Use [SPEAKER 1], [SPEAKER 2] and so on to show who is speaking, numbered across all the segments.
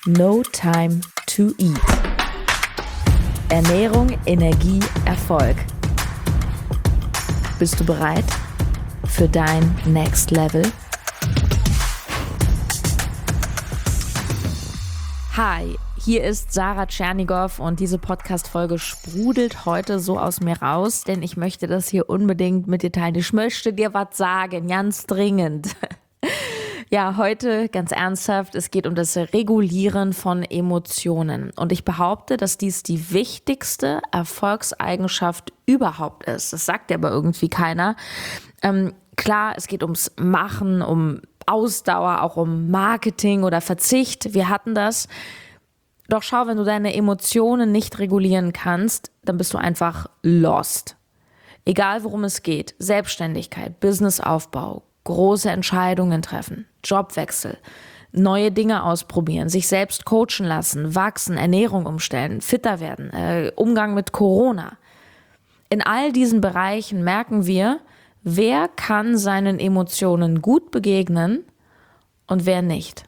[SPEAKER 1] No Time to Eat. Ernährung, Energie, Erfolg. Bist du bereit für dein Next Level? Hi, hier ist Sarah Tschernigow und diese Podcast-Folge sprudelt heute so aus mir raus, denn ich möchte das hier unbedingt mit dir teilen. Ich möchte dir was sagen, ganz dringend. Ja, heute ganz ernsthaft, es geht um das Regulieren von Emotionen. Und ich behaupte, dass dies die wichtigste Erfolgseigenschaft überhaupt ist. Das sagt ja aber irgendwie keiner. Klar, es geht ums Machen, um Ausdauer, auch um Marketing oder Verzicht. Wir hatten das. Doch schau, wenn du deine Emotionen nicht regulieren kannst, dann bist du einfach lost. Egal worum es geht, Selbstständigkeit, Businessaufbau, große Entscheidungen treffen, Jobwechsel, neue Dinge ausprobieren, sich selbst coachen lassen, wachsen, Ernährung umstellen, fitter werden, Umgang mit Corona. In all diesen Bereichen merken wir, wer kann seinen Emotionen gut begegnen und wer nicht.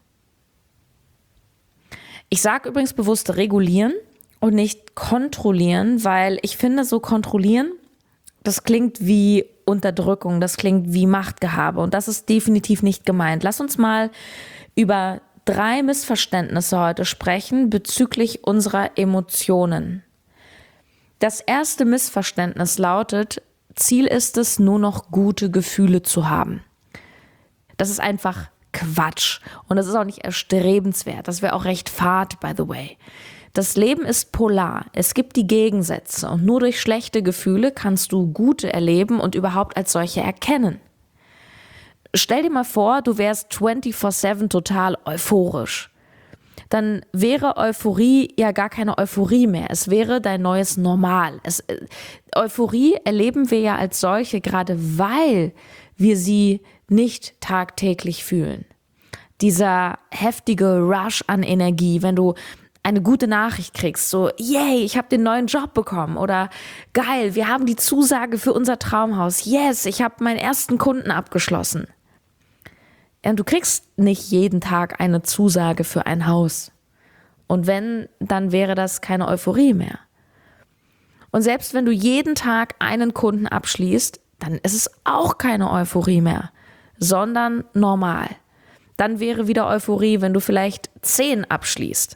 [SPEAKER 1] Ich sage übrigens bewusst regulieren und nicht kontrollieren, weil ich finde, so kontrollieren, das klingt wie Unterdrückung, das klingt wie Machtgehabe und das ist definitiv nicht gemeint. Lass uns mal über 3 Missverständnisse heute sprechen bezüglich unserer Emotionen. Das erste Missverständnis lautet, Ziel ist es, nur noch gute Gefühle zu haben. Das ist einfach Quatsch und das ist auch nicht erstrebenswert. Das wäre auch recht fad, by the way. Das Leben ist polar. Es gibt die Gegensätze und nur durch schlechte Gefühle kannst du gute erleben und überhaupt als solche erkennen. Stell dir mal vor, du wärst 24/7 total euphorisch. Dann wäre Euphorie ja gar keine Euphorie mehr. Es wäre dein neues Normal. Euphorie erleben wir ja als solche, gerade weil wir sie nicht tagtäglich fühlen. Dieser heftige Rush an Energie, wenn du eine gute Nachricht kriegst, so, yay, ich habe den neuen Job bekommen oder geil, wir haben die Zusage für unser Traumhaus, yes, ich habe meinen ersten Kunden abgeschlossen. Ja, du kriegst nicht jeden Tag eine Zusage für ein Haus. Und wenn, dann wäre das keine Euphorie mehr. Und selbst wenn du jeden Tag einen Kunden abschließt, dann ist es auch keine Euphorie mehr, sondern normal. Dann wäre wieder Euphorie, wenn du vielleicht 10 abschließt.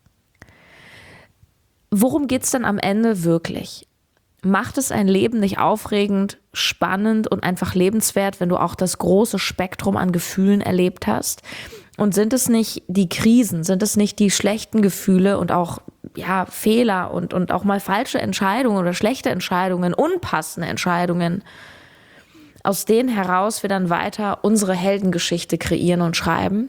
[SPEAKER 1] Worum geht's denn am Ende wirklich? Macht es ein Leben nicht aufregend, spannend und einfach lebenswert, wenn du auch das große Spektrum an Gefühlen erlebt hast? Und sind es nicht die Krisen, sind es nicht die schlechten Gefühle und auch Fehler und auch mal falsche Entscheidungen oder schlechte Entscheidungen, unpassende Entscheidungen, aus denen heraus wir dann weiter unsere Heldengeschichte kreieren und schreiben?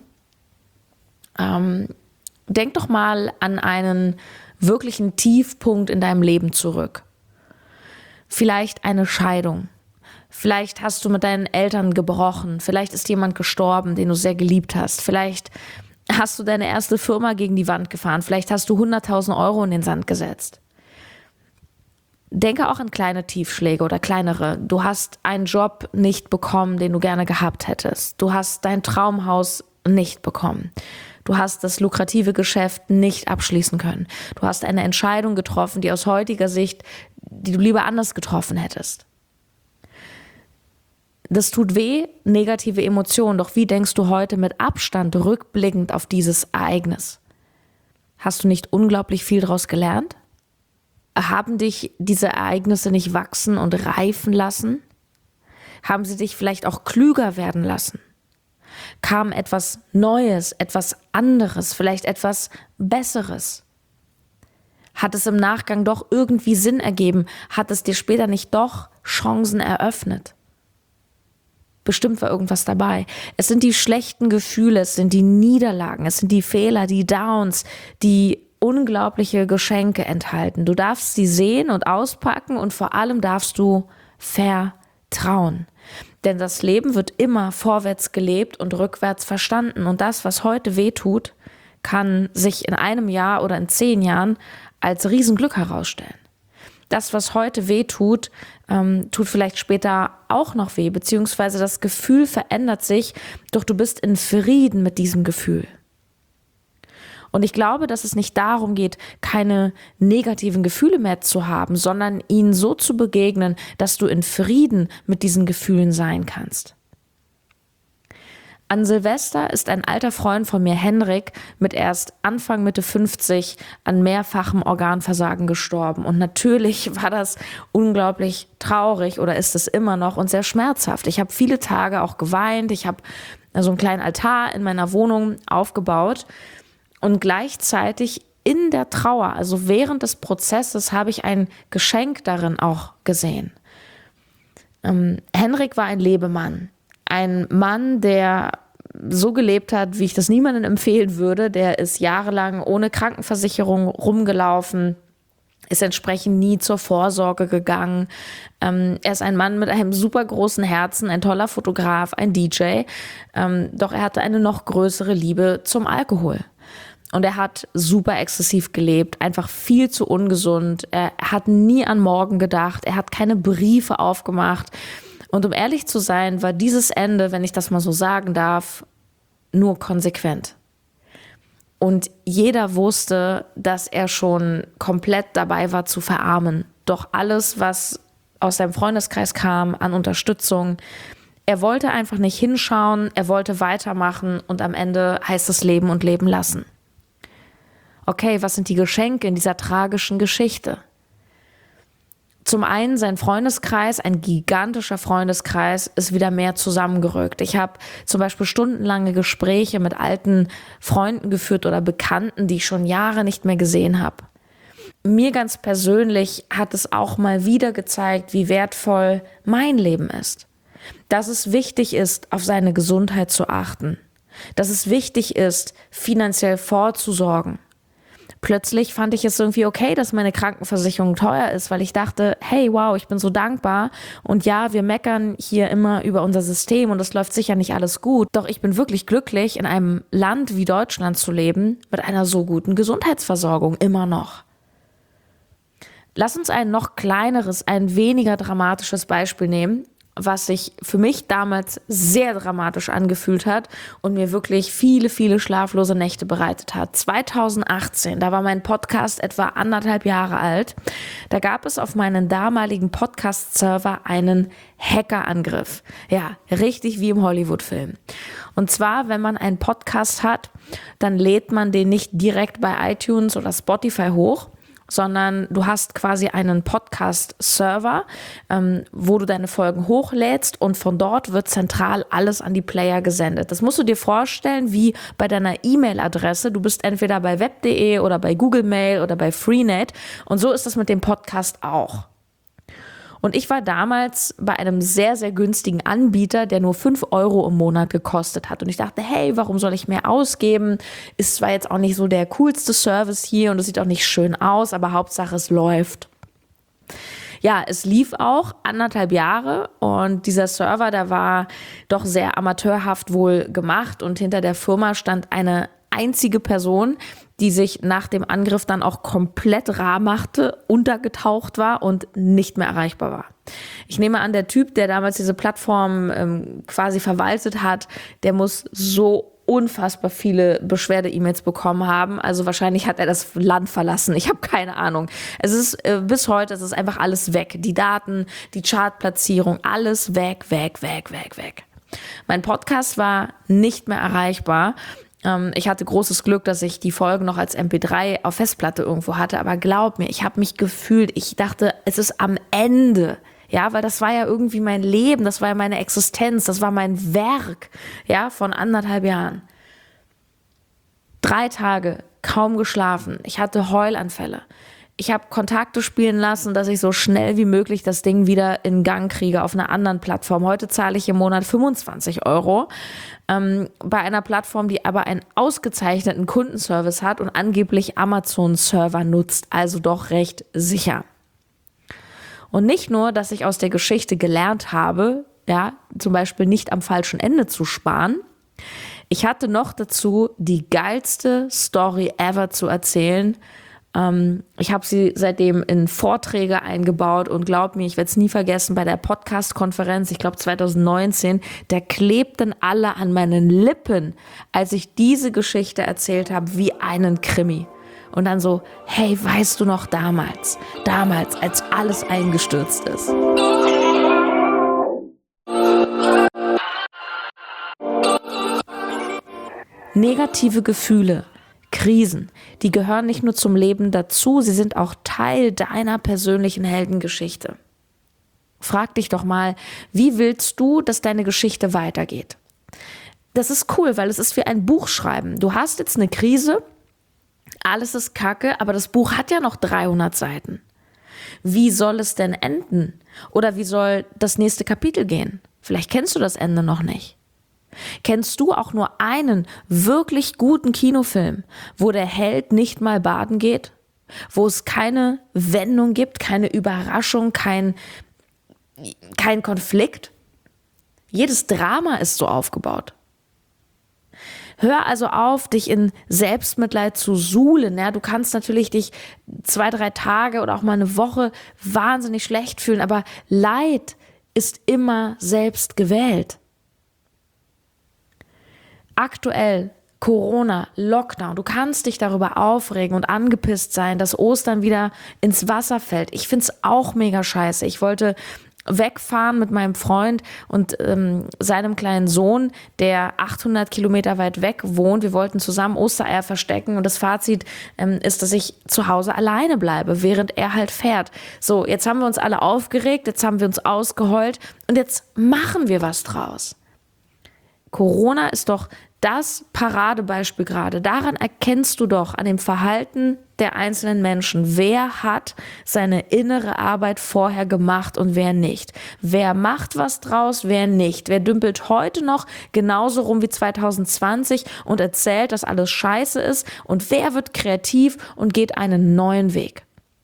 [SPEAKER 1] Denk doch mal an einen wirklichen Tiefpunkt in deinem Leben zurück. Vielleicht eine Scheidung. Vielleicht hast du mit deinen Eltern gebrochen. Vielleicht ist jemand gestorben, den du sehr geliebt hast. Vielleicht hast du deine erste Firma gegen die Wand gefahren. Vielleicht hast du 100.000 Euro in den Sand gesetzt. Denke auch an kleine Tiefschläge oder kleinere. Du hast einen Job nicht bekommen, den du gerne gehabt hättest. Du hast dein Traumhaus nicht bekommen. Du hast das lukrative Geschäft nicht abschließen können. Du hast eine Entscheidung getroffen, die aus heutiger Sicht, die du lieber anders getroffen hättest. Das tut weh, negative Emotionen. Doch wie denkst du heute mit Abstand rückblickend auf dieses Ereignis? Hast du nicht unglaublich viel daraus gelernt? Haben dich diese Ereignisse nicht wachsen und reifen lassen? Haben sie dich vielleicht auch klüger werden lassen? Kam etwas Neues, etwas anderes, vielleicht etwas Besseres? Hat es im Nachgang doch irgendwie Sinn ergeben? Hat es dir später nicht doch Chancen eröffnet? Bestimmt war irgendwas dabei. Es sind die schlechten Gefühle, es sind die Niederlagen, es sind die Fehler, die Downs, die unglaubliche Geschenke enthalten. Du darfst sie sehen und auspacken und vor allem darfst du vertrauen. Denn das Leben wird immer vorwärts gelebt und rückwärts verstanden. Und das, was heute wehtut, kann sich in einem Jahr oder in 10 Jahren als Riesenglück herausstellen. Das, was heute wehtut, tut vielleicht später auch noch weh, beziehungsweise das Gefühl verändert sich, doch du bist in Frieden mit diesem Gefühl. Und ich glaube, dass es nicht darum geht, keine negativen Gefühle mehr zu haben, sondern ihnen so zu begegnen, dass du in Frieden mit diesen Gefühlen sein kannst. An Silvester ist ein alter Freund von mir, Henrik, mit erst Anfang Mitte 50 an mehrfachem Organversagen gestorben. Und natürlich war das unglaublich traurig oder ist es immer noch und sehr schmerzhaft. Ich habe viele Tage auch geweint. Ich habe so einen kleinen Altar in meiner Wohnung aufgebaut und gleichzeitig in der Trauer, also während des Prozesses, habe ich ein Geschenk darin auch gesehen. Henrik war ein Lebemann. Ein Mann, der so gelebt hat, wie ich das niemandem empfehlen würde. Der ist jahrelang ohne Krankenversicherung rumgelaufen, ist entsprechend nie zur Vorsorge gegangen. Er ist ein Mann mit einem super großen Herzen, ein toller Fotograf, ein DJ. Doch er hatte eine noch größere Liebe zum Alkohol. Und er hat super exzessiv gelebt, einfach viel zu ungesund. Er hat nie an morgen gedacht, er hat keine Briefe aufgemacht. Und um ehrlich zu sein, war dieses Ende, wenn ich das mal so sagen darf, nur konsequent. Und jeder wusste, dass er schon komplett dabei war zu verarmen. Doch alles, was aus seinem Freundeskreis kam an Unterstützung, er wollte einfach nicht hinschauen, er wollte weitermachen und am Ende heißt es leben und leben lassen. Okay, was sind die Geschenke in dieser tragischen Geschichte? Zum einen sein Freundeskreis, ein gigantischer Freundeskreis, ist wieder mehr zusammengerückt. Ich habe zum Beispiel stundenlange Gespräche mit alten Freunden geführt oder Bekannten, die ich schon Jahre nicht mehr gesehen habe. Mir ganz persönlich hat es auch mal wieder gezeigt, wie wertvoll mein Leben ist. Dass es wichtig ist, auf seine Gesundheit zu achten. Dass es wichtig ist, finanziell vorzusorgen. Plötzlich fand ich es irgendwie okay, dass meine Krankenversicherung teuer ist, weil ich dachte, hey, wow, ich bin so dankbar. Und ja, wir meckern hier immer über unser System und es läuft sicher nicht alles gut. Doch ich bin wirklich glücklich, in einem Land wie Deutschland zu leben, mit einer so guten Gesundheitsversorgung, immer noch. Lass uns ein noch kleineres, ein weniger dramatisches Beispiel nehmen, was sich für mich damals sehr dramatisch angefühlt hat und mir wirklich viele, viele schlaflose Nächte bereitet hat. 2018, da war mein Podcast etwa 1,5 Jahre alt. Da gab es auf meinen damaligen Podcast-Server einen Hackerangriff. Ja, richtig wie im Hollywood-Film. Und zwar, wenn man einen Podcast hat, dann lädt man den nicht direkt bei iTunes oder Spotify hoch, sondern du hast quasi einen Podcast-Server, wo du deine Folgen hochlädst und von dort wird zentral alles an die Player gesendet. Das musst du dir vorstellen wie bei deiner E-Mail-Adresse. Du bist entweder bei web.de oder bei Google Mail oder bei Freenet und so ist das mit dem Podcast auch. Und ich war damals bei einem sehr, sehr günstigen Anbieter, der nur 5 € im Monat gekostet hat. Und ich dachte, hey, warum soll ich mehr ausgeben? Ist zwar jetzt auch nicht so der coolste Service hier und es sieht auch nicht schön aus, aber Hauptsache es läuft. Ja, es lief auch 1,5 Jahre und dieser Server, der war doch sehr amateurhaft wohl gemacht und hinter der Firma stand eine einzige Person, die sich nach dem Angriff dann auch komplett rar machte, untergetaucht war und nicht mehr erreichbar war. Ich nehme an, der Typ, der damals diese Plattform quasi verwaltet hat, der muss so unfassbar viele Beschwerde-E-Mails bekommen haben. Also wahrscheinlich hat er das Land verlassen. Ich habe keine Ahnung. Es ist bis heute, es ist einfach alles weg. Die Daten, die Chartplatzierung, alles weg. Mein Podcast war nicht mehr erreichbar. Ich hatte großes Glück, dass ich die Folgen noch als MP3 auf Festplatte irgendwo hatte. Aber glaub mir, ich habe mich gefühlt, ich dachte, es ist am Ende. Ja, weil das war ja irgendwie mein Leben, das war ja meine Existenz, das war mein Werk, ja, von 1,5 Jahren. 3 Tage, kaum geschlafen. Ich hatte Heulanfälle. Ich habe Kontakte spielen lassen, dass ich so schnell wie möglich das Ding wieder in Gang kriege auf einer anderen Plattform. Heute zahle ich im Monat 25 € bei einer Plattform, die aber einen ausgezeichneten Kundenservice hat und angeblich Amazon-Server nutzt, also doch recht sicher. Und nicht nur, dass ich aus der Geschichte gelernt habe, ja, zum Beispiel nicht am falschen Ende zu sparen, ich hatte noch dazu die geilste Story ever zu erzählen, Ich habe sie seitdem in Vorträge eingebaut und glaub mir, ich werde es nie vergessen, bei der Podcast-Konferenz, ich glaube 2019, da klebten alle an meinen Lippen, als ich diese Geschichte erzählt habe, wie einen Krimi. Und dann so, hey, weißt du noch damals, als alles eingestürzt ist. Negative Gefühle, Krisen, die gehören nicht nur zum Leben dazu, sie sind auch Teil deiner persönlichen Heldengeschichte. Frag dich doch mal, wie willst du, dass deine Geschichte weitergeht? Das ist cool, weil es ist wie ein Buch schreiben. Du hast jetzt eine Krise, alles ist Kacke, aber das Buch hat ja noch 300 Seiten. Wie soll es denn enden? Oder wie soll das nächste Kapitel gehen? Vielleicht kennst du das Ende noch nicht. Kennst du auch nur einen wirklich guten Kinofilm, wo der Held nicht mal baden geht? Wo es keine Wendung gibt, keine Überraschung, kein Konflikt? Jedes Drama ist so aufgebaut. Hör also auf, dich in Selbstmitleid zu suhlen. Ja, du kannst natürlich dich 2-3 Tage oder auch mal eine Woche wahnsinnig schlecht fühlen, aber Leid ist immer selbst gewählt. Aktuell Corona, Lockdown, du kannst dich darüber aufregen und angepisst sein, dass Ostern wieder ins Wasser fällt. Ich find's auch mega scheiße. Ich wollte wegfahren mit meinem Freund und seinem kleinen Sohn, der 800 Kilometer weit weg wohnt. Wir wollten zusammen Ostereier verstecken und das Fazit ist, dass ich zu Hause alleine bleibe, während er halt fährt. So, jetzt haben wir uns alle aufgeregt, jetzt haben wir uns ausgeheult und jetzt machen wir was draus. Corona ist doch das Paradebeispiel gerade. Daran erkennst du doch an dem Verhalten der einzelnen Menschen, wer hat seine innere Arbeit vorher gemacht und wer nicht. Wer macht was draus, wer nicht. Wer dümpelt heute noch genauso rum wie 2020 und erzählt, dass alles scheiße ist und wer wird kreativ und geht einen neuen Weg.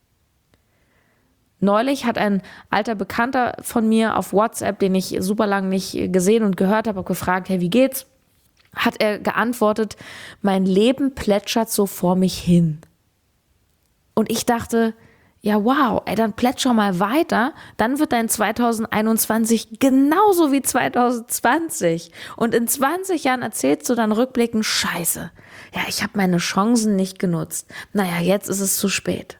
[SPEAKER 1] Neulich hat ein alter Bekannter von mir auf WhatsApp, den ich super lange nicht gesehen und gehört habe, gefragt, hey, wie geht's? Hat er geantwortet, mein Leben plätschert so vor mich hin. Und ich dachte, ja wow, dann plätscher mal weiter, dann wird dein 2021 genauso wie 2020. Und in 20 Jahren erzählst du dann rückblickend, scheiße, ja, ich habe meine Chancen nicht genutzt. Naja, jetzt ist es zu spät.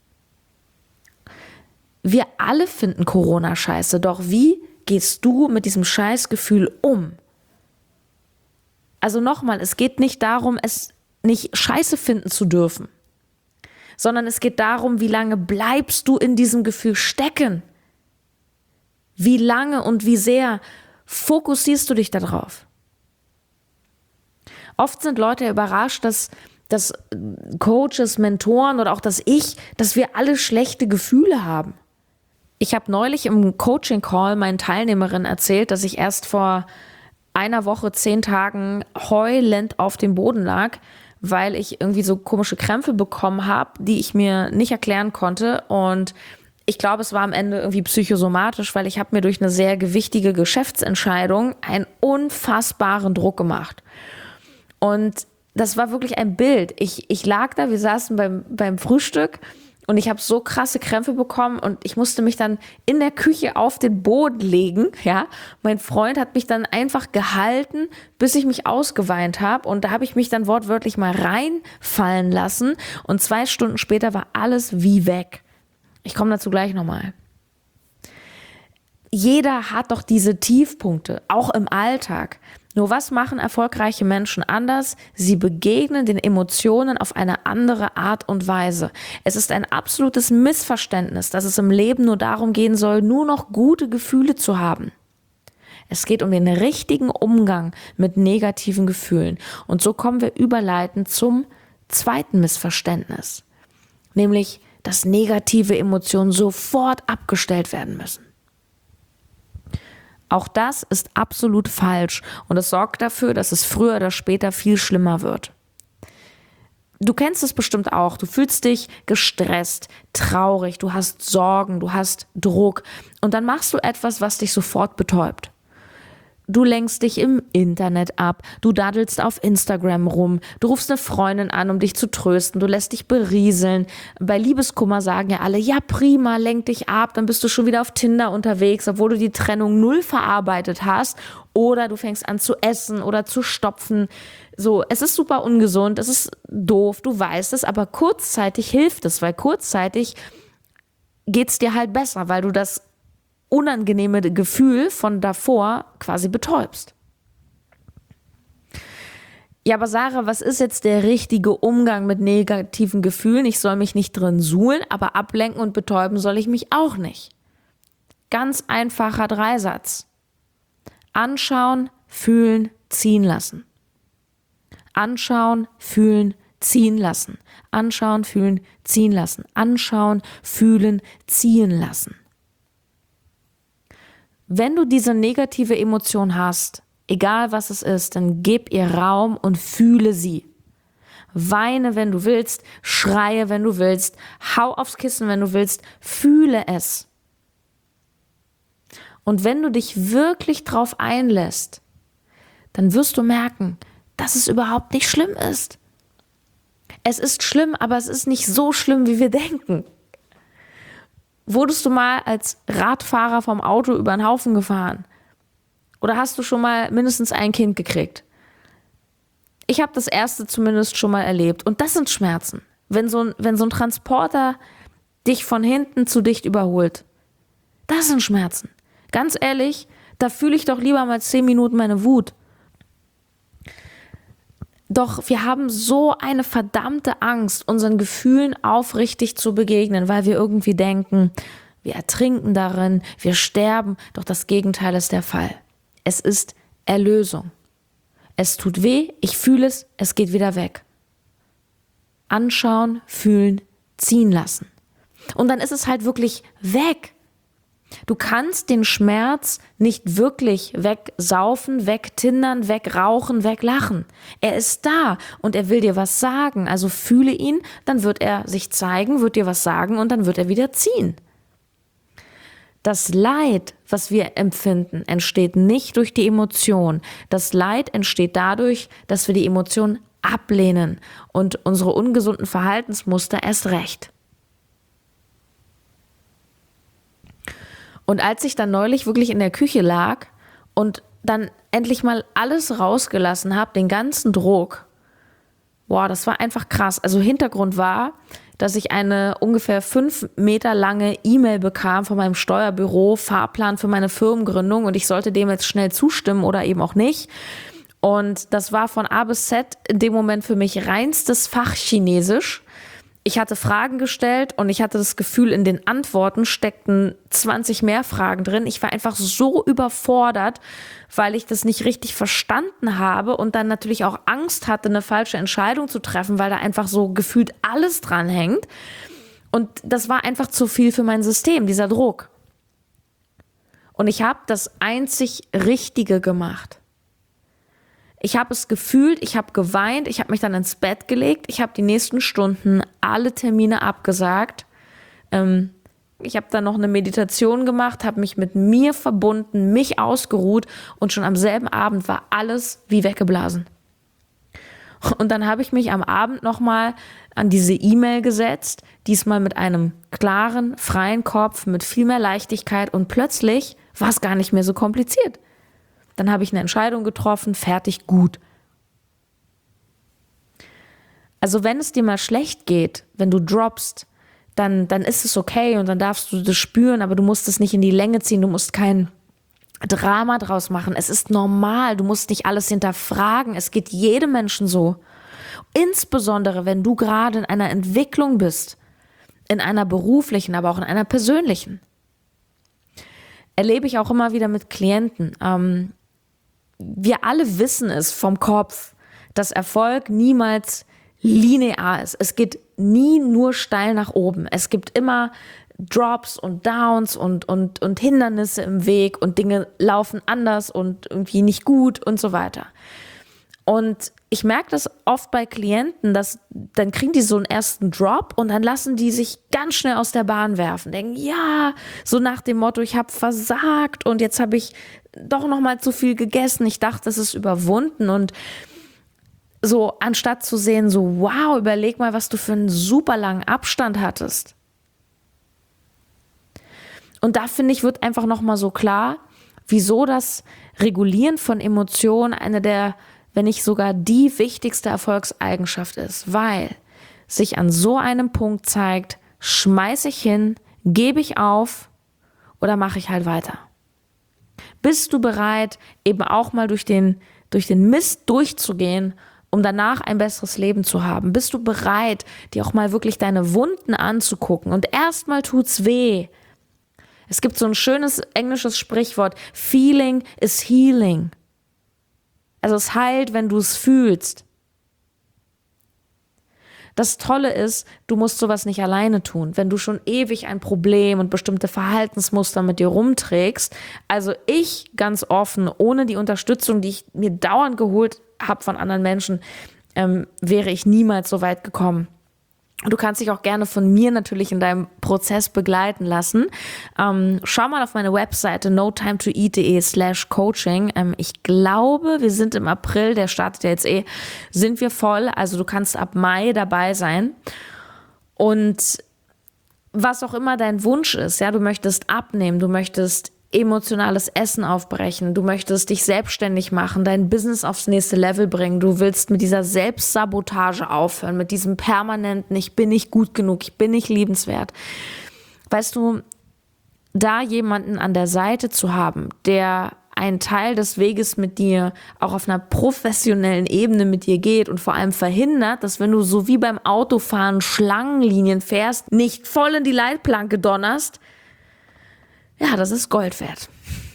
[SPEAKER 1] Wir alle finden Corona scheiße, doch wie gehst du mit diesem Scheißgefühl um? Also nochmal, es geht nicht darum, es nicht scheiße finden zu dürfen, sondern es geht darum, wie lange bleibst du in diesem Gefühl stecken? Wie lange und wie sehr fokussierst du dich darauf? Oft sind Leute überrascht, dass Coaches, Mentoren oder auch dass wir alle schlechte Gefühle haben. Ich habe neulich im Coaching-Call meinen Teilnehmerinnen erzählt, dass ich erst vor einer Woche, 10 Tagen heulend auf dem Boden lag, weil ich irgendwie so komische Krämpfe bekommen habe, die ich mir nicht erklären konnte. Und ich glaube, es war am Ende irgendwie psychosomatisch, weil ich habe mir durch eine sehr gewichtige Geschäftsentscheidung einen unfassbaren Druck gemacht. Und das war wirklich ein Bild. Ich lag da, wir saßen beim Frühstück und ich habe so krasse Krämpfe bekommen und ich musste mich dann in der Küche auf den Boden legen. Ja, mein Freund hat mich dann einfach gehalten, bis ich mich ausgeweint habe und da habe ich mich dann wortwörtlich mal reinfallen lassen und 2 Stunden später war alles wie weg. Ich komme dazu gleich nochmal. Jeder hat doch diese Tiefpunkte, auch im Alltag. Nur was machen erfolgreiche Menschen anders? Sie begegnen den Emotionen auf eine andere Art und Weise. Es ist ein absolutes Missverständnis, dass es im Leben nur darum gehen soll, nur noch gute Gefühle zu haben. Es geht um den richtigen Umgang mit negativen Gefühlen. Und so kommen wir überleitend zum zweiten Missverständnis. Nämlich, dass negative Emotionen sofort abgestellt werden müssen. Auch das ist absolut falsch und es sorgt dafür, dass es früher oder später viel schlimmer wird. Du kennst es bestimmt auch. Du fühlst dich gestresst, traurig, du hast Sorgen, du hast Druck und dann machst du etwas, was dich sofort betäubt. Du lenkst dich im Internet ab, du daddelst auf Instagram rum, du rufst eine Freundin an, um dich zu trösten, du lässt dich berieseln. Bei Liebeskummer sagen ja alle, ja prima, lenk dich ab, dann bist du schon wieder auf Tinder unterwegs, obwohl du die Trennung null verarbeitet hast. Oder du fängst an zu essen oder zu stopfen. So, es ist super ungesund, es ist doof, du weißt es, aber kurzzeitig hilft es, weil kurzzeitig geht's dir halt besser, weil du das unangenehme Gefühl von davor quasi betäubst. Ja, aber Sarah, was ist jetzt der richtige Umgang mit negativen Gefühlen? Ich soll mich nicht drin suhlen, aber ablenken und betäuben soll ich mich auch nicht. Ganz einfacher Dreisatz. Anschauen, fühlen, ziehen lassen. Anschauen, fühlen, ziehen lassen. Anschauen, fühlen, ziehen lassen. Anschauen, fühlen, ziehen lassen. Wenn du diese negative Emotion hast, egal was es ist, dann gib ihr Raum und fühle sie. Weine, wenn du willst, schreie, wenn du willst, hau aufs Kissen, wenn du willst, fühle es. Und wenn du dich wirklich drauf einlässt, dann wirst du merken, dass es überhaupt nicht schlimm ist. Es ist schlimm, aber es ist nicht so schlimm, wie wir denken. Wurdest du mal als Radfahrer vom Auto über den Haufen gefahren? Oder hast du schon mal mindestens ein Kind gekriegt? Ich habe das erste zumindest schon mal erlebt. Und das sind Schmerzen. Wenn so ein Transporter dich von hinten zu dicht überholt, das sind Schmerzen. Ganz ehrlich, da fühle ich doch lieber mal 10 Minuten meine Wut. Doch wir haben so eine verdammte Angst, unseren Gefühlen aufrichtig zu begegnen, weil wir irgendwie denken, wir ertrinken darin, wir sterben. Doch das Gegenteil ist der Fall. Es ist Erlösung. Es tut weh, ich fühle es, es geht wieder weg. Anschauen, fühlen, ziehen lassen. Und dann ist es halt wirklich weg. Du kannst den Schmerz nicht wirklich wegsaufen, wegtindern, wegrauchen, weglachen. Er ist da und er will dir was sagen. Also fühle ihn, dann wird er sich zeigen, wird dir was sagen und dann wird er wieder ziehen. Das Leid, was wir empfinden, entsteht nicht durch die Emotion. Das Leid entsteht dadurch, dass wir die Emotion ablehnen und unsere ungesunden Verhaltensmuster erst recht. Und als ich dann neulich wirklich in der Küche lag und dann endlich mal alles rausgelassen habe, den ganzen Druck, boah, das war einfach krass. Also Hintergrund war, dass ich eine ungefähr 5 Meter lange E-Mail bekam von meinem Steuerbüro, Fahrplan für meine Firmengründung und ich sollte dem jetzt schnell zustimmen oder eben auch nicht. Und das war von A bis Z in dem Moment für mich reinstes Fachchinesisch. Ich hatte Fragen gestellt und ich hatte das Gefühl, in den Antworten steckten 20 mehr Fragen drin. Ich war einfach so überfordert, weil ich das nicht richtig verstanden habe und dann natürlich auch Angst hatte, eine falsche Entscheidung zu treffen, weil da einfach so gefühlt alles dran hängt. Und das war einfach zu viel für mein System, dieser Druck. Und ich habe das einzig Richtige gemacht. Ich habe es gefühlt, ich habe geweint, ich habe mich dann ins Bett gelegt, ich habe die nächsten Stunden alle Termine abgesagt. Ich habe dann noch eine Meditation gemacht, habe mich mit mir verbunden, mich ausgeruht und schon am selben Abend war alles wie weggeblasen. Und dann habe ich mich am Abend nochmal an diese E-Mail gesetzt, diesmal mit einem klaren, freien Kopf, mit viel mehr Leichtigkeit und plötzlich war es gar nicht mehr so kompliziert. Dann habe ich eine Entscheidung getroffen, fertig, gut. Also wenn es dir mal schlecht geht, wenn du droppst, dann ist es okay und dann darfst du das spüren, aber du musst es nicht in die Länge ziehen, du musst kein Drama draus machen. Es ist normal, du musst nicht alles hinterfragen, es geht jedem Menschen so. Insbesondere, wenn du gerade in einer Entwicklung bist, in einer beruflichen, aber auch in einer persönlichen. Erlebe ich auch immer wieder mit Klienten. Wir alle wissen es vom Kopf, dass Erfolg niemals linear ist. Es geht nie nur steil nach oben. Es gibt immer Drops und Downs und Hindernisse im Weg und Dinge laufen anders und irgendwie nicht gut und so weiter. Und ich merke das oft bei Klienten, dass dann kriegen die so einen ersten Drop und dann lassen die sich ganz schnell aus der Bahn werfen. Denken, ja, so nach dem Motto, ich habe versagt und jetzt habe ich doch noch mal zu viel gegessen. Ich dachte, es ist überwunden. Und so anstatt zu sehen, so wow, überleg mal, was du für einen super langen Abstand hattest. Und da finde ich, wird einfach noch mal so klar, wieso das Regulieren von Emotionen eine der, wenn nicht sogar die wichtigste Erfolgseigenschaft ist, weil sich an so einem Punkt zeigt, schmeiße ich hin, gebe ich auf oder mache ich halt weiter. Bist du bereit, eben auch mal durch den Mist durchzugehen, um danach ein besseres Leben zu haben? Bist du bereit, dir auch mal wirklich deine Wunden anzugucken? Und erstmal tut's weh. Es gibt so ein schönes englisches Sprichwort, Feeling is healing. Also es heilt, wenn du es fühlst. Das Tolle ist, du musst sowas nicht alleine tun. Wenn du schon ewig ein Problem und bestimmte Verhaltensmuster mit dir rumträgst, also ich ganz offen, ohne die Unterstützung, die ich mir dauernd geholt habe von anderen Menschen, wäre ich niemals so weit gekommen. Du kannst dich auch gerne von mir natürlich in deinem Prozess begleiten lassen. Schau mal auf meine Webseite notimetoeat.de/coaching. Ich glaube, wir sind im April, der startet ja jetzt sind wir voll. Also du kannst ab Mai dabei sein. Und was auch immer dein Wunsch ist, ja, du möchtest abnehmen, du möchtest emotionales Essen aufbrechen, du möchtest dich selbstständig machen, dein Business aufs nächste Level bringen, du willst mit dieser Selbstsabotage aufhören, mit diesem permanenten, ich bin nicht gut genug, ich bin nicht liebenswert. Weißt du, da jemanden an der Seite zu haben, der einen Teil des Weges mit dir auch auf einer professionellen Ebene mit dir geht und vor allem verhindert, dass wenn du so wie beim Autofahren Schlangenlinien fährst, nicht voll in die Leitplanke donnerst, ja, das ist Gold wert.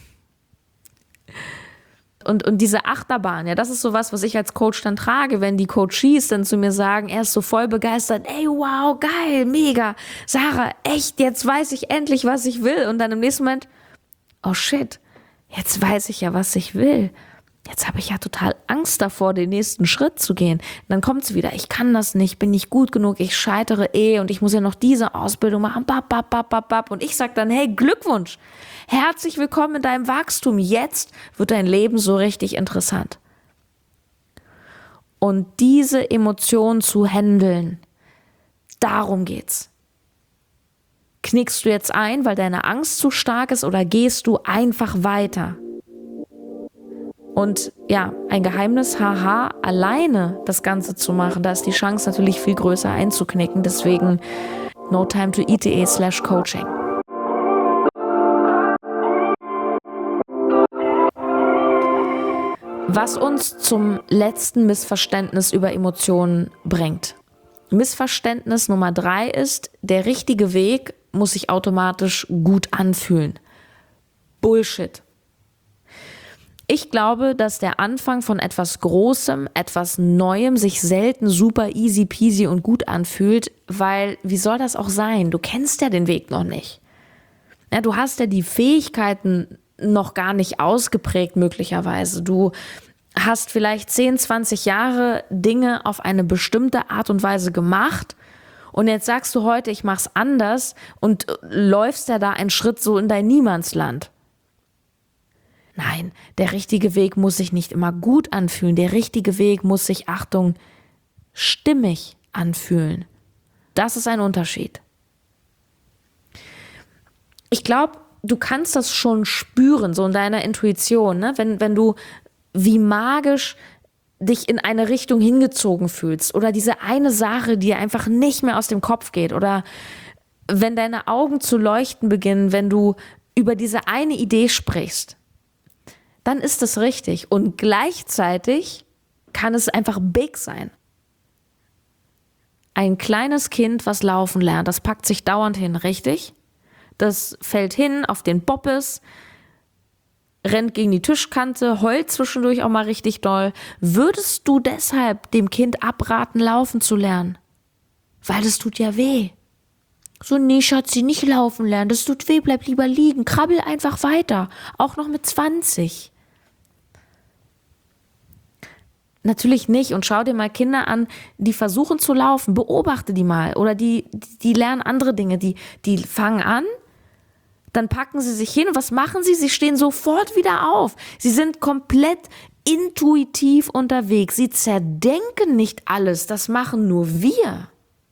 [SPEAKER 1] Und diese Achterbahn, ja, das ist sowas, was ich als Coach dann trage, wenn die Coaches dann zu mir sagen, er ist so voll begeistert, ey, wow, geil, mega, Sarah, echt, jetzt weiß ich endlich, was ich will. Und dann im nächsten Moment, oh shit, jetzt weiß ich ja, was ich will. Jetzt habe ich ja total Angst davor, den nächsten Schritt zu gehen. Und dann kommt es wieder, ich kann das nicht, bin nicht gut genug, ich scheitere und ich muss ja noch diese Ausbildung machen. Und ich sage dann, hey, Glückwunsch, herzlich willkommen in deinem Wachstum. Jetzt wird dein Leben so richtig interessant. Und diese Emotionen zu handeln, darum geht's. Knickst du jetzt ein, weil deine Angst zu stark ist, oder gehst du einfach weiter? Und ja, ein Geheimnis, haha, alleine das Ganze zu machen, da ist die Chance natürlich viel größer einzuknicken. Deswegen notimetoeat.de/coaching. Was uns zum letzten Missverständnis über Emotionen bringt. Missverständnis Nummer 3 ist, der richtige Weg muss sich automatisch gut anfühlen. Bullshit. Ich glaube, dass der Anfang von etwas Großem, etwas Neuem sich selten super easy peasy und gut anfühlt, weil wie soll das auch sein? Du kennst ja den Weg noch nicht. Ja, du hast ja die Fähigkeiten noch gar nicht ausgeprägt möglicherweise. Du hast vielleicht 10, 20 Jahre Dinge auf eine bestimmte Art und Weise gemacht und jetzt sagst du heute, ich mach's anders und läufst ja da einen Schritt so in dein Niemandsland. Nein, der richtige Weg muss sich nicht immer gut anfühlen. Der richtige Weg muss sich, Achtung, stimmig anfühlen. Das ist ein Unterschied. Ich glaube, du kannst das schon spüren, so in deiner Intuition, ne? Wenn du wie magisch dich in eine Richtung hingezogen fühlst oder diese eine Sache, die dir einfach nicht mehr aus dem Kopf geht, oder wenn deine Augen zu leuchten beginnen, wenn du über diese eine Idee sprichst, dann ist es richtig. Und gleichzeitig kann es einfach big sein. Ein kleines Kind, was laufen lernt, das packt sich dauernd hin, richtig? Das fällt hin auf den Boppes, rennt gegen die Tischkante, heult zwischendurch auch mal richtig doll. Würdest du deshalb dem Kind abraten, laufen zu lernen? Weil das tut ja weh. So, nee, Schatzi, nicht laufen lernen, das tut weh, bleib lieber liegen, krabbel einfach weiter, auch noch mit 20. Natürlich nicht. Und schau dir mal Kinder an, die versuchen zu laufen. Beobachte die mal. Oder die lernen andere Dinge. Die fangen an, dann packen sie sich hin. Und was machen sie? Sie stehen sofort wieder auf. Sie sind komplett intuitiv unterwegs. Sie zerdenken nicht alles. Das machen nur wir.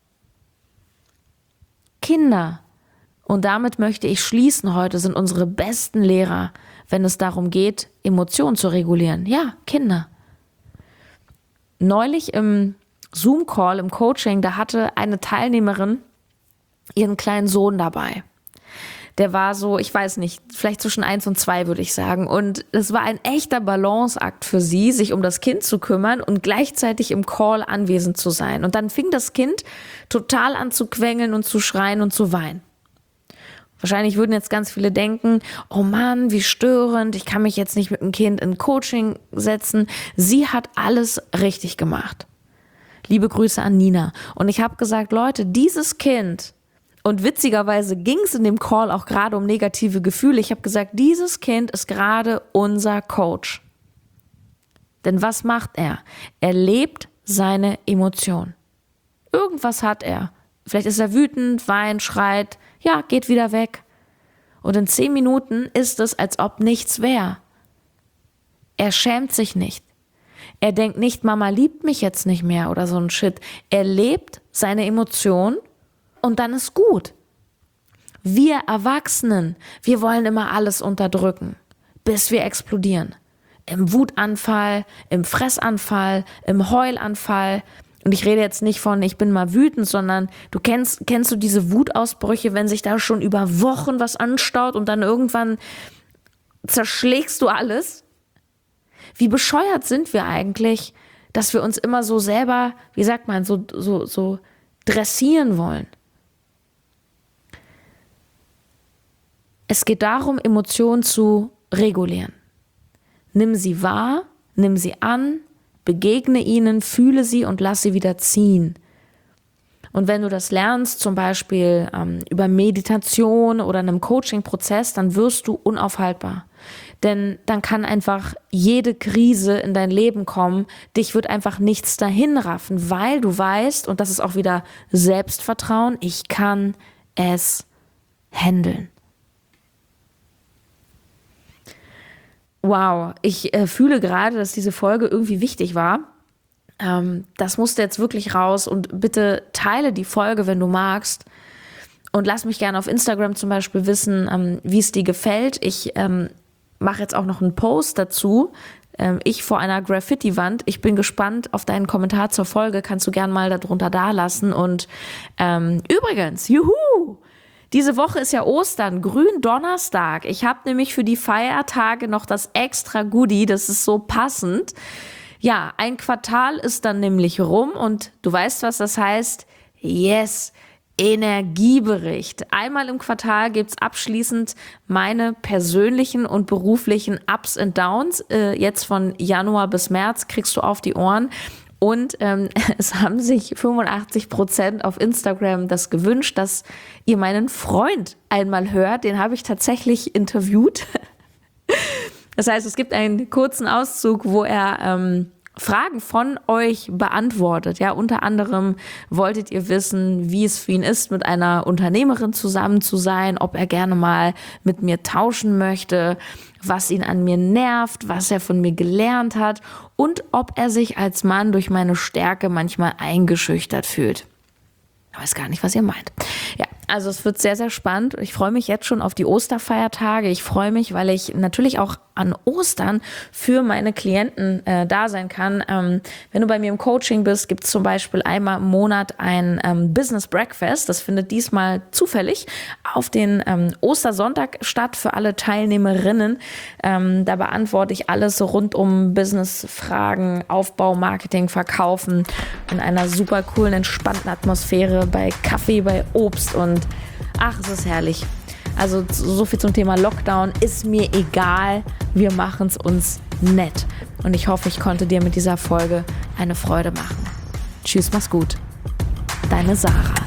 [SPEAKER 1] Kinder, und damit möchte ich schließen heute, sind unsere besten Lehrer, wenn es darum geht, Emotionen zu regulieren. Ja, Kinder. Neulich im Zoom-Call, im Coaching, da hatte eine Teilnehmerin ihren kleinen Sohn dabei. Der war so, ich weiß nicht, vielleicht zwischen 1 und 2, würde ich sagen. Und es war ein echter Balanceakt für sie, sich um das Kind zu kümmern und gleichzeitig im Call anwesend zu sein. Und dann fing das Kind total an zu quengeln und zu schreien und zu weinen. Wahrscheinlich würden jetzt ganz viele denken, oh Mann, wie störend, ich kann mich jetzt nicht mit dem Kind in Coaching setzen. Sie hat alles richtig gemacht. Liebe Grüße an Nina. Und ich habe gesagt, Leute, dieses Kind, und witzigerweise ging es in dem Call auch gerade um negative Gefühle. Ich habe gesagt, dieses Kind ist gerade unser Coach. Denn was macht er? Er lebt seine Emotionen. Irgendwas hat er. Vielleicht ist er wütend, weint, schreit, ja, geht wieder weg. Und in 10 Minuten ist es, als ob nichts wäre. Er schämt sich nicht. Er denkt nicht, Mama liebt mich jetzt nicht mehr oder so ein Shit. Er lebt seine Emotionen und dann ist gut. Wir Erwachsenen, wir wollen immer alles unterdrücken, bis wir explodieren. Im Wutanfall, im Fressanfall, im Heulanfall. Und ich rede jetzt nicht von, ich bin mal wütend, sondern kennst du diese Wutausbrüche, wenn sich da schon über Wochen was anstaut und dann irgendwann zerschlägst du alles? Wie bescheuert sind wir eigentlich, dass wir uns immer so selber, wie sagt man, so dressieren wollen? Es geht darum, Emotionen zu regulieren. Nimm sie wahr, nimm sie an, begegne ihnen, fühle sie und lass sie wieder ziehen. Und wenn du das lernst, zum Beispiel über Meditation oder einem Coaching-Prozess, dann wirst du unaufhaltbar. Denn dann kann einfach jede Krise in dein Leben kommen, dich wird einfach nichts dahin raffen, weil du weißt, und das ist auch wieder Selbstvertrauen, ich kann es handeln. Wow, ich fühle gerade, dass diese Folge irgendwie wichtig war. Das musste jetzt wirklich raus und bitte teile die Folge, wenn du magst. Und lass mich gerne auf Instagram zum Beispiel wissen, wie es dir gefällt. Ich mache jetzt auch noch einen Post dazu. Ich vor einer Graffiti-Wand. Ich bin gespannt auf deinen Kommentar zur Folge. Kannst du gerne mal darunter dalassen. Und übrigens, juhu! Diese Woche ist ja Ostern, Gründonnerstag. Ich habe nämlich für die Feiertage noch das extra Goodie, das ist so passend. Ja, ein Quartal ist dann nämlich rum und du weißt, was das heißt? Yes, Energiebericht. Einmal im Quartal gibt's abschließend meine persönlichen und beruflichen Ups und Downs. Jetzt von Januar bis März kriegst du auf die Ohren. Und es haben sich 85% auf Instagram das gewünscht, dass ihr meinen Freund einmal hört. Den habe ich tatsächlich interviewt. Das heißt, es gibt einen kurzen Auszug, wo er Fragen von euch beantwortet. Ja, unter anderem wolltet ihr wissen, wie es für ihn ist, mit einer Unternehmerin zusammen zu sein, ob er gerne mal mit mir tauschen möchte, was ihn an mir nervt, was er von mir gelernt hat und ob er sich als Mann durch meine Stärke manchmal eingeschüchtert fühlt. Ich weiß gar nicht, was ihr meint. Ja, also es wird sehr, sehr spannend. Ich freue mich jetzt schon auf die Osterfeiertage. Ich freue mich, weil ich natürlich auch an Ostern für meine Klienten da sein kann. Wenn du bei mir im Coaching bist, gibt es zum Beispiel einmal im Monat ein Business Breakfast. Das findet diesmal zufällig auf den Ostersonntag statt für alle Teilnehmerinnen. Da beantworte ich alles so rund um Business-Fragen, Aufbau, Marketing, Verkaufen in einer super coolen, entspannten Atmosphäre bei Kaffee, bei Obst und ach, es ist herrlich. Also so viel zum Thema Lockdown. Ist mir egal. Wir machen es uns nett. Und ich hoffe, ich konnte dir mit dieser Folge eine Freude machen. Tschüss, mach's gut. Deine Sarah.